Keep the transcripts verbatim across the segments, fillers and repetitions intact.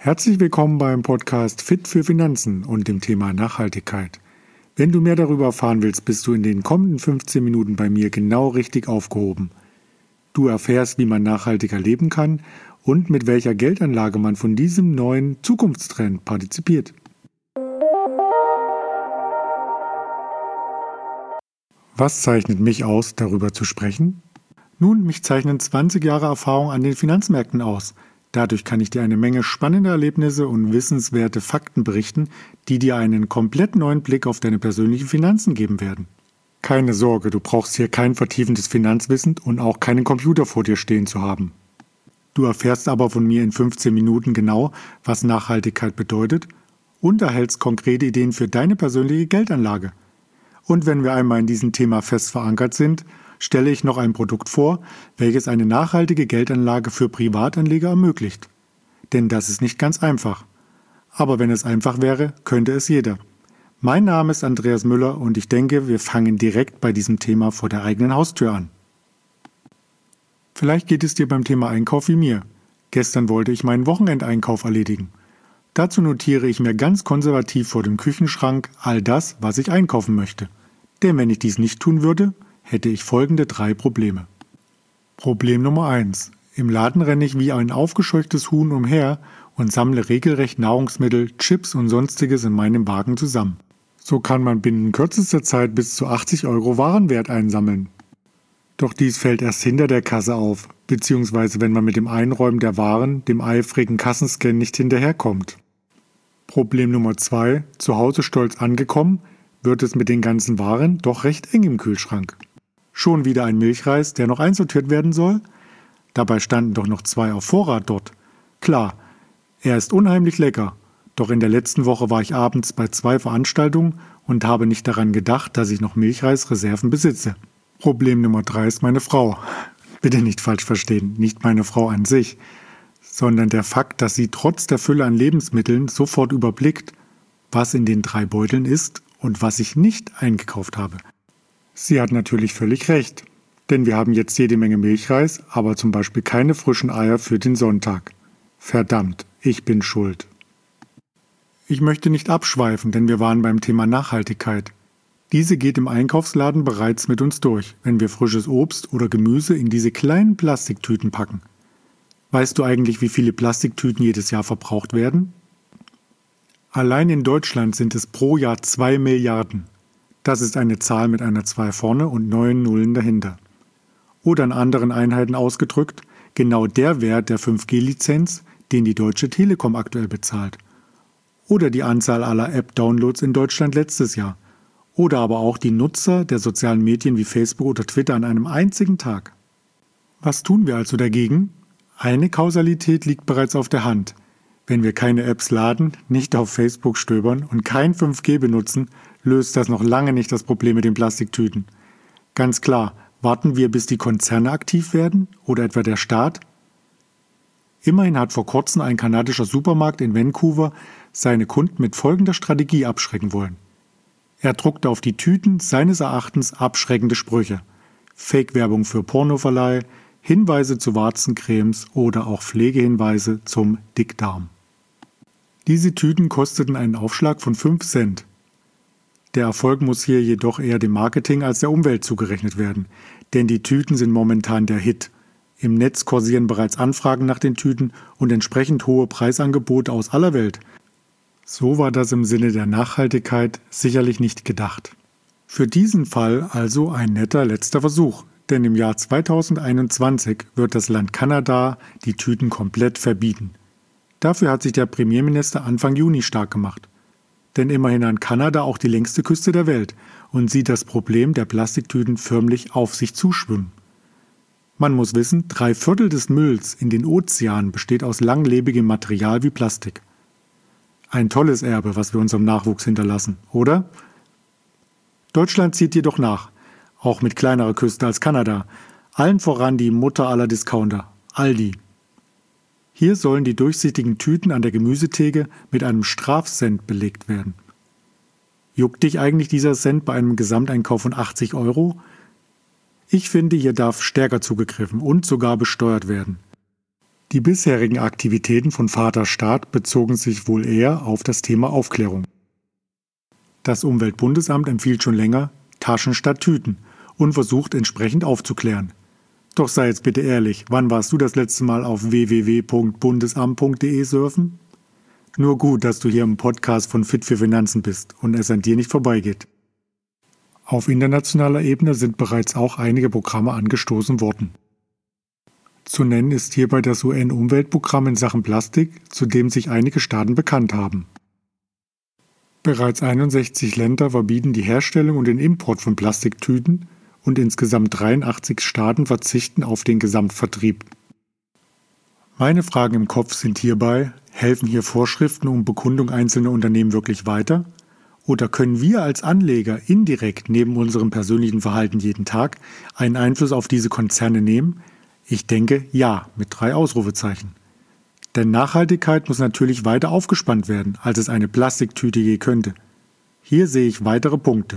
Herzlich willkommen beim Podcast Fit für Finanzen und dem Thema Nachhaltigkeit. Wenn du mehr darüber erfahren willst, bist du in den kommenden fünfzehn Minuten bei mir genau richtig aufgehoben. Du erfährst, wie man nachhaltiger leben kann und mit welcher Geldanlage man von diesem neuen Zukunftstrend partizipiert. Was zeichnet mich aus, darüber zu sprechen? Nun, mich zeichnen zwanzig Jahre Erfahrung an den Finanzmärkten aus. Dadurch kann ich dir eine Menge spannender Erlebnisse und wissenswerte Fakten berichten, die dir einen komplett neuen Blick auf deine persönlichen Finanzen geben werden. Keine Sorge, du brauchst hier kein vertiefendes Finanzwissen und auch keinen Computer vor dir stehen zu haben. Du erfährst aber von mir in fünfzehn Minuten genau, was Nachhaltigkeit bedeutet und erhältst konkrete Ideen für deine persönliche Geldanlage. Und wenn wir einmal in diesem Thema fest verankert sind, stelle ich noch ein Produkt vor, welches eine nachhaltige Geldanlage für Privatanleger ermöglicht. Denn das ist nicht ganz einfach. Aber wenn es einfach wäre, könnte es jeder. Mein Name ist Andreas Müller und ich denke, wir fangen direkt bei diesem Thema vor der eigenen Haustür an. Vielleicht geht es dir beim Thema Einkauf wie mir. Gestern wollte ich meinen Wochenendeinkauf erledigen. Dazu notiere ich mir ganz konservativ vor dem Küchenschrank all das, was ich einkaufen möchte. Denn wenn ich dies nicht tun würde, hätte ich folgende drei Probleme. Problem Nummer eins. Im Laden renne ich wie ein aufgescheuchtes Huhn umher und sammle regelrecht Nahrungsmittel, Chips und Sonstiges in meinem Wagen zusammen. So kann man binnen kürzester Zeit bis zu achtzig Euro Warenwert einsammeln. Doch dies fällt erst hinter der Kasse auf, beziehungsweise wenn man mit dem Einräumen der Waren dem eifrigen Kassenscan nicht hinterherkommt. Problem Nummer zwei. Zu Hause stolz angekommen, wird es mit den ganzen Waren doch recht eng im Kühlschrank. Schon wieder ein Milchreis, der noch einsortiert werden soll? Dabei standen doch noch zwei auf Vorrat dort. Klar, er ist unheimlich lecker, doch in der letzten Woche war ich abends bei zwei Veranstaltungen und habe nicht daran gedacht, dass ich noch Milchreisreserven besitze. Problem Nummer drei ist meine Frau. Bitte nicht falsch verstehen, nicht meine Frau an sich, sondern der Fakt, dass sie trotz der Fülle an Lebensmitteln sofort überblickt, was in den drei Beuteln ist und was ich nicht eingekauft habe. Sie hat natürlich völlig recht, denn wir haben jetzt jede Menge Milchreis, aber zum Beispiel keine frischen Eier für den Sonntag. Verdammt, ich bin schuld. Ich möchte nicht abschweifen, denn wir waren beim Thema Nachhaltigkeit. Diese geht im Einkaufsladen bereits mit uns durch, wenn wir frisches Obst oder Gemüse in diese kleinen Plastiktüten packen. Weißt du eigentlich, wie viele Plastiktüten jedes Jahr verbraucht werden? Allein in Deutschland sind es pro Jahr zwei Milliarden. Das ist eine Zahl mit einer zwei vorne und neun Nullen dahinter. Oder in anderen Einheiten ausgedrückt, genau der Wert der fünf G Lizenz, den die Deutsche Telekom aktuell bezahlt. Oder die Anzahl aller App-Downloads in Deutschland letztes Jahr. Oder aber auch die Nutzer der sozialen Medien wie Facebook oder Twitter an einem einzigen Tag. Was tun wir also dagegen? Eine Kausalität liegt bereits auf der Hand. Wenn wir keine Apps laden, nicht auf Facebook stöbern und kein fünf G benutzen, löst das noch lange nicht das Problem mit den Plastiktüten. Ganz klar, warten wir, bis die Konzerne aktiv werden oder etwa der Staat? Immerhin hat vor kurzem ein kanadischer Supermarkt in Vancouver seine Kunden mit folgender Strategie abschrecken wollen. Er druckte auf die Tüten seines Erachtens abschreckende Sprüche. Fake-Werbung für Pornoverleih, Hinweise zu Warzencremes oder auch Pflegehinweise zum Dickdarm. Diese Tüten kosteten einen Aufschlag von fünf Cent. Der Erfolg muss hier jedoch eher dem Marketing als der Umwelt zugerechnet werden, denn die Tüten sind momentan der Hit. Im Netz kursieren bereits Anfragen nach den Tüten und entsprechend hohe Preisangebote aus aller Welt. So war das im Sinne der Nachhaltigkeit sicherlich nicht gedacht. Für diesen Fall also ein netter letzter Versuch, denn im Jahr zweitausendeinundzwanzig wird das Land Kanada die Tüten komplett verbieten. Dafür hat sich der Premierminister Anfang Juni stark gemacht. Denn immerhin hat Kanada auch die längste Küste der Welt und sieht das Problem der Plastiktüten förmlich auf sich zuschwimmen. Man muss wissen, drei Viertel des Mülls in den Ozeanen besteht aus langlebigem Material wie Plastik. Ein tolles Erbe, was wir unserem Nachwuchs hinterlassen, oder? Deutschland zieht jedoch nach, auch mit kleinerer Küste als Kanada, allen voran die Mutter aller Discounter, Aldi. Hier sollen die durchsichtigen Tüten an der Gemüsetheke mit einem Strafcent belegt werden. Juckt dich eigentlich dieser Cent bei einem Gesamteinkauf von achtzig Euro? Ich finde, hier darf stärker zugegriffen und sogar besteuert werden. Die bisherigen Aktivitäten von Vater Staat bezogen sich wohl eher auf das Thema Aufklärung. Das Umweltbundesamt empfiehlt schon länger Taschen statt Tüten und versucht entsprechend aufzuklären. Doch sei jetzt bitte ehrlich, wann warst du das letzte Mal auf w w w punkt bundesamt punkt de surfen? Nur gut, dass du hier im Podcast von Fit für Finanzen bist und es an dir nicht vorbeigeht. Auf internationaler Ebene sind bereits auch einige Programme angestoßen worden. Zu nennen ist hierbei das U N-Umweltprogramm in Sachen Plastik, zu dem sich einige Staaten bekannt haben. Bereits einundsechzig Länder verbieten die Herstellung und den Import von Plastiktüten und insgesamt dreiundachtzig Staaten verzichten auf den Gesamtvertrieb. Meine Fragen im Kopf sind hierbei: Helfen hier Vorschriften und Bekundung einzelner Unternehmen wirklich weiter? Oder können wir als Anleger indirekt neben unserem persönlichen Verhalten jeden Tag einen Einfluss auf diese Konzerne nehmen? Ich denke, ja, mit drei Ausrufezeichen. Denn Nachhaltigkeit muss natürlich weiter aufgespannt werden, als es eine Plastiktüte je könnte. Hier sehe ich weitere Punkte.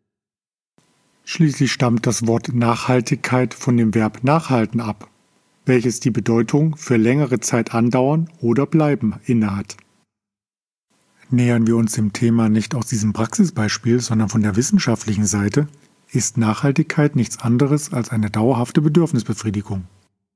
Schließlich stammt das Wort Nachhaltigkeit von dem Verb nachhalten ab, welches die Bedeutung für längere Zeit andauern oder bleiben innehat. Nähern wir uns dem Thema nicht aus diesem Praxisbeispiel, sondern von der wissenschaftlichen Seite, ist Nachhaltigkeit nichts anderes als eine dauerhafte Bedürfnisbefriedigung.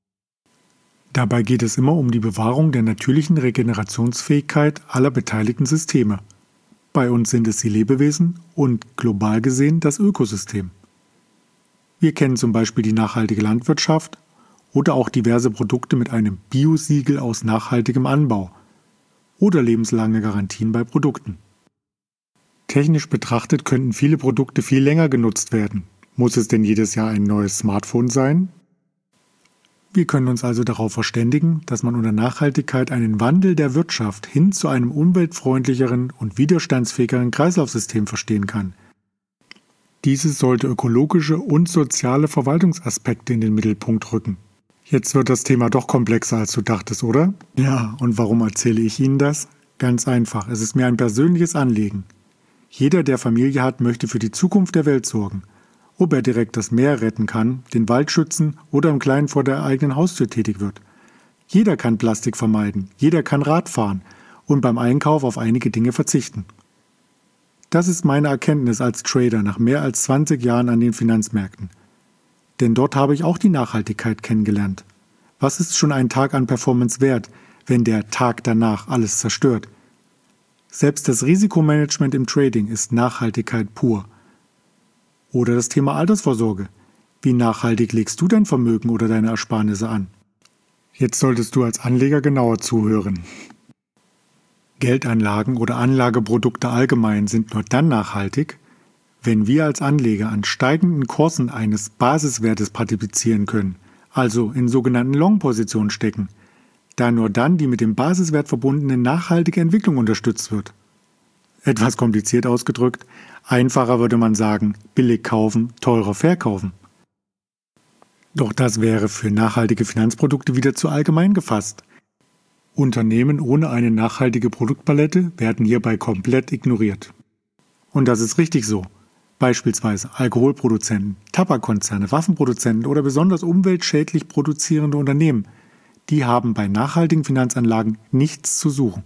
Dabei geht es immer um die Bewahrung der natürlichen Regenerationsfähigkeit aller beteiligten Systeme. Bei uns sind es die Lebewesen und global gesehen das Ökosystem. Wir kennen zum Beispiel die nachhaltige Landwirtschaft oder auch diverse Produkte mit einem Bio-Siegel aus nachhaltigem Anbau oder lebenslange Garantien bei Produkten. Technisch betrachtet könnten viele Produkte viel länger genutzt werden. Muss es denn jedes Jahr ein neues Smartphone sein? Wir können uns also darauf verständigen, dass man unter Nachhaltigkeit einen Wandel der Wirtschaft hin zu einem umweltfreundlicheren und widerstandsfähigeren Kreislaufsystem verstehen kann. Dieses sollte ökologische und soziale Verwaltungsaspekte in den Mittelpunkt rücken. Jetzt wird das Thema doch komplexer, als du dachtest, oder? Ja, und warum erzähle ich Ihnen das? Ganz einfach, es ist mir ein persönliches Anliegen. Jeder, der Familie hat, möchte für die Zukunft der Welt sorgen. Ob er direkt das Meer retten kann, den Wald schützen oder im Kleinen vor der eigenen Haustür tätig wird. Jeder kann Plastik vermeiden, jeder kann Rad fahren und beim Einkauf auf einige Dinge verzichten. Das ist meine Erkenntnis als Trader nach mehr als zwanzig Jahren an den Finanzmärkten. Denn dort habe ich auch die Nachhaltigkeit kennengelernt. Was ist schon ein Tag an Performance wert, wenn der Tag danach alles zerstört? Selbst das Risikomanagement im Trading ist Nachhaltigkeit pur. Oder das Thema Altersvorsorge. Wie nachhaltig legst du dein Vermögen oder deine Ersparnisse an? Jetzt solltest du als Anleger genauer zuhören. Geldanlagen oder Anlageprodukte allgemein sind nur dann nachhaltig, wenn wir als Anleger an steigenden Kursen eines Basiswertes partizipieren können, also in sogenannten Long-Positionen stecken, da nur dann die mit dem Basiswert verbundene nachhaltige Entwicklung unterstützt wird. Etwas kompliziert ausgedrückt, einfacher würde man sagen, billig kaufen, teurer verkaufen. Doch das wäre für nachhaltige Finanzprodukte wieder zu allgemein gefasst. Unternehmen ohne eine nachhaltige Produktpalette werden hierbei komplett ignoriert. Und das ist richtig so. Beispielsweise Alkoholproduzenten, Tabakkonzerne, Waffenproduzenten oder besonders umweltschädlich produzierende Unternehmen, die haben bei nachhaltigen Finanzanlagen nichts zu suchen.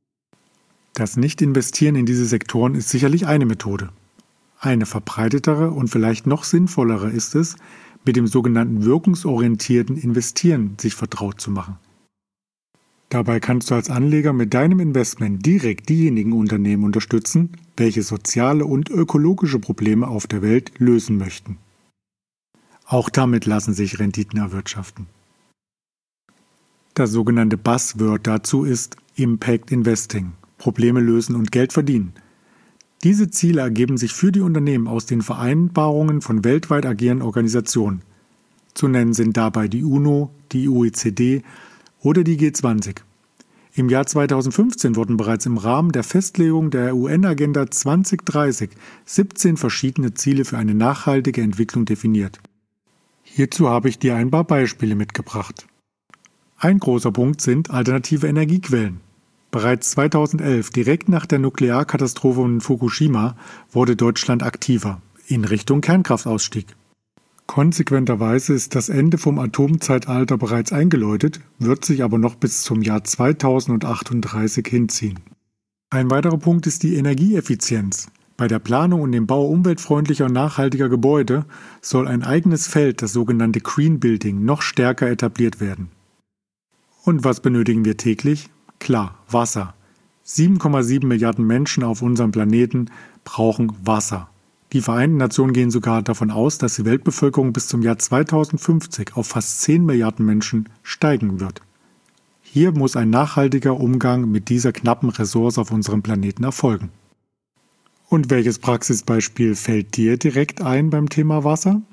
Das Nicht-Investieren in diese Sektoren ist sicherlich eine Methode. Eine verbreitetere und vielleicht noch sinnvollere ist es, mit dem sogenannten wirkungsorientierten Investieren sich vertraut zu machen. Dabei kannst du als Anleger mit deinem Investment direkt diejenigen Unternehmen unterstützen, welche soziale und ökologische Probleme auf der Welt lösen möchten. Auch damit lassen sich Renditen erwirtschaften. Das sogenannte Buzzword dazu ist Impact Investing, Probleme lösen und Geld verdienen. Diese Ziele ergeben sich für die Unternehmen aus den Vereinbarungen von weltweit agierenden Organisationen. Zu nennen sind dabei die UNO, die O E C D oder die G zwanzig. Im Jahr zweitausendfünfzehn wurden bereits im Rahmen der Festlegung der U N-Agenda zwanzig dreißig siebzehn verschiedene Ziele für eine nachhaltige Entwicklung definiert. Hierzu habe ich dir ein paar Beispiele mitgebracht. Ein großer Punkt sind alternative Energiequellen. Bereits zweitausendelf, direkt nach der Nuklearkatastrophe in Fukushima, wurde Deutschland aktiver in Richtung Kernkraftausstieg. Konsequenterweise ist das Ende vom Atomzeitalter bereits eingeläutet, wird sich aber noch bis zum Jahr zweitausendachtunddreißig hinziehen. Ein weiterer Punkt ist die Energieeffizienz. Bei der Planung und dem Bau umweltfreundlicher und nachhaltiger Gebäude soll ein eigenes Feld, das sogenannte Green Building, noch stärker etabliert werden. Und was benötigen wir täglich? Klar, Wasser. sieben Komma sieben Milliarden Menschen auf unserem Planeten brauchen Wasser. Die Vereinten Nationen gehen sogar davon aus, dass die Weltbevölkerung bis zum Jahr zweitausendfünfzig auf fast zehn Milliarden Menschen steigen wird. Hier muss ein nachhaltiger Umgang mit dieser knappen Ressource auf unserem Planeten erfolgen. Und welches Praxisbeispiel fällt dir direkt ein beim Thema Wasser?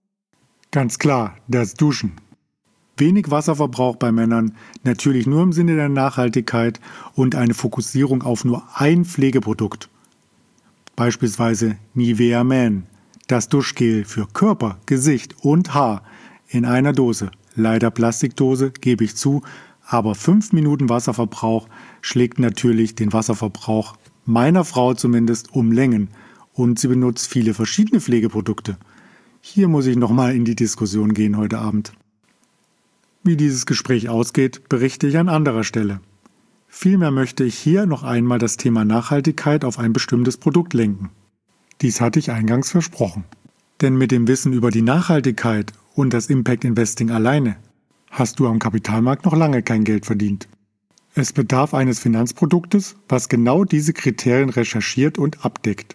Ganz klar, das Duschen. Wenig Wasserverbrauch bei Männern, natürlich nur im Sinne der Nachhaltigkeit und eine Fokussierung auf nur ein Pflegeprodukt. Beispielsweise Nivea Man, das Duschgel für Körper, Gesicht und Haar in einer Dose. Leider Plastikdose, gebe ich zu, aber fünf Minuten Wasserverbrauch schlägt natürlich den Wasserverbrauch meiner Frau zumindest um Längen und sie benutzt viele verschiedene Pflegeprodukte. Hier muss ich nochmal in die Diskussion gehen heute Abend. Wie dieses Gespräch ausgeht, berichte ich an anderer Stelle. Vielmehr möchte ich hier noch einmal das Thema Nachhaltigkeit auf ein bestimmtes Produkt lenken. Dies hatte ich eingangs versprochen. Denn mit dem Wissen über die Nachhaltigkeit und das Impact Investing alleine hast du am Kapitalmarkt noch lange kein Geld verdient. Es bedarf eines Finanzproduktes, was genau diese Kriterien recherchiert und abdeckt.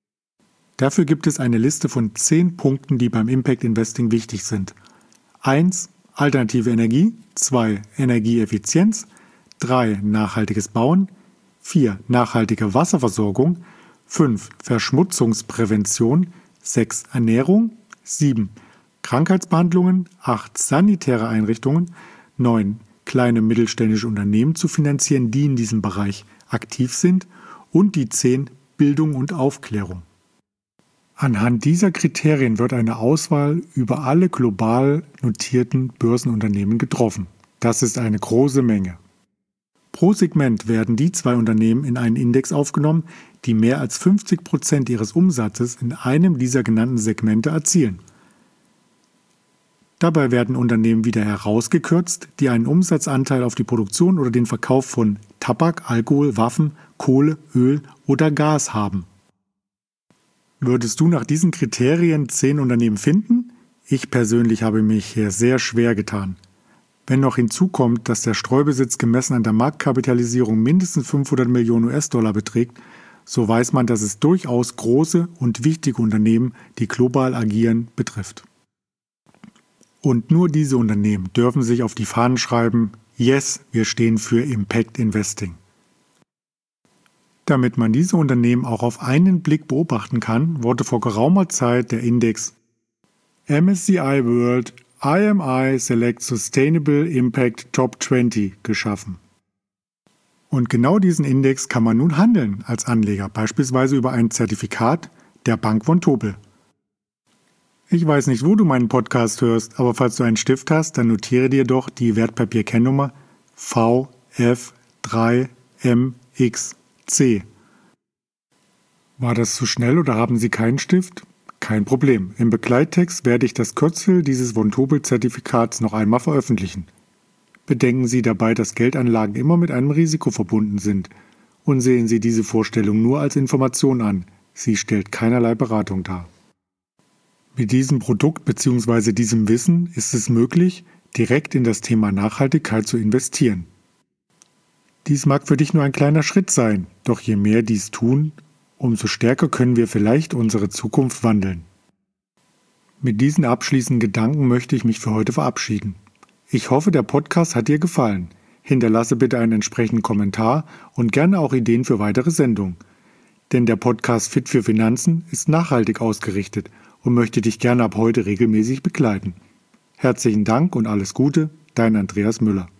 Dafür gibt es eine Liste von zehn Punkten, die beim Impact Investing wichtig sind. eins. Alternative Energie, zwei. Energieeffizienz, drei. Nachhaltiges Bauen, vier. Nachhaltige Wasserversorgung, fünf. Verschmutzungsprävention, sechs. Ernährung, sieben. Krankheitsbehandlungen, acht. Sanitäre Einrichtungen, neun. Kleine mittelständische Unternehmen zu finanzieren, die in diesem Bereich aktiv sind und die zehn. Bildung und Aufklärung. Anhand dieser Kriterien wird eine Auswahl über alle global notierten Börsenunternehmen getroffen. Das ist eine große Menge. Pro Segment werden die zwei Unternehmen in einen Index aufgenommen, die mehr als fünfzig Prozent ihres Umsatzes in einem dieser genannten Segmente erzielen. Dabei werden Unternehmen wieder herausgekürzt, die einen Umsatzanteil auf die Produktion oder den Verkauf von Tabak, Alkohol, Waffen, Kohle, Öl oder Gas haben. Würdest du nach diesen Kriterien zehn Unternehmen finden? Ich persönlich habe mich hier sehr schwer getan. Wenn noch hinzukommt, dass der Streubesitz gemessen an der Marktkapitalisierung mindestens fünfhundert Millionen US-Dollar beträgt, so weiß man, dass es durchaus große und wichtige Unternehmen, die global agieren, betrifft. Und nur diese Unternehmen dürfen sich auf die Fahnen schreiben, yes, wir stehen für Impact Investing. Damit man diese Unternehmen auch auf einen Blick beobachten kann, wurde vor geraumer Zeit der Index M S C I World I M I Select Sustainable Impact Top zwanzig geschaffen. Und genau diesen Index kann man nun handeln als Anleger, beispielsweise über ein Zertifikat der Bank Vontobel. Ich weiß nicht, wo du meinen Podcast hörst, aber falls du einen Stift hast, dann notiere dir doch die Wertpapierkennnummer V F drei M X C. War das zu schnell oder haben Sie keinen Stift? Kein Problem. Im Begleittext werde ich das Kürzel dieses Vontobel-Zertifikats noch einmal veröffentlichen. Bedenken Sie dabei, dass Geldanlagen immer mit einem Risiko verbunden sind und sehen Sie diese Vorstellung nur als Information an. Sie stellt keinerlei Beratung dar. Mit diesem Produkt bzw. diesem Wissen ist es möglich, direkt in das Thema Nachhaltigkeit zu investieren. Dies mag für dich nur ein kleiner Schritt sein, doch je mehr dies tun, umso stärker können wir vielleicht unsere Zukunft wandeln. Mit diesen abschließenden Gedanken möchte ich mich für heute verabschieden. Ich hoffe, der Podcast hat dir gefallen. Hinterlasse bitte einen entsprechenden Kommentar und gerne auch Ideen für weitere Sendungen. Denn der Podcast Fit für Finanzen ist nachhaltig ausgerichtet und möchte dich gerne ab heute regelmäßig begleiten. Herzlichen Dank und alles Gute, dein Andreas Müller.